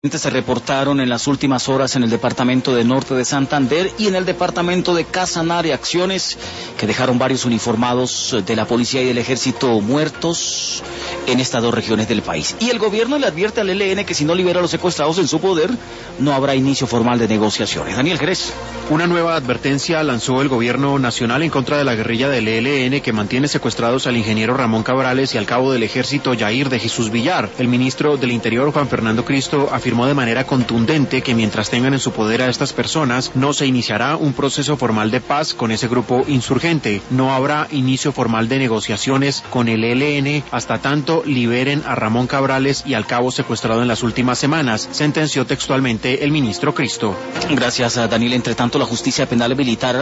Se reportaron en las últimas horas en el departamento de Norte de Santander y en el departamento de Casanare acciones que dejaron varios uniformados de la policía y del ejército muertos en estas dos regiones del país. Y el gobierno le advierte al ELN que si no libera a los secuestrados en su poder, no habrá inicio formal de negociaciones. Daniel Jerez. Una nueva advertencia lanzó el gobierno nacional en contra de la guerrilla del ELN que mantiene secuestrados al ingeniero Ramón Cabrales y al cabo del ejército Yair de Jesús Villar. El ministro del Interior, Juan Fernando Cristo, afirmó de manera contundente que mientras tengan en su poder a estas personas, no se iniciará un proceso formal de paz con ese grupo insurgente. No habrá inicio formal de negociaciones con el ELN hasta tanto liberen a Ramón Cabrales y al cabo secuestrado en las últimas semanas, sentenció textualmente el ministro Cristo. Gracias, Daniel. Entre tanto, la justicia penal militar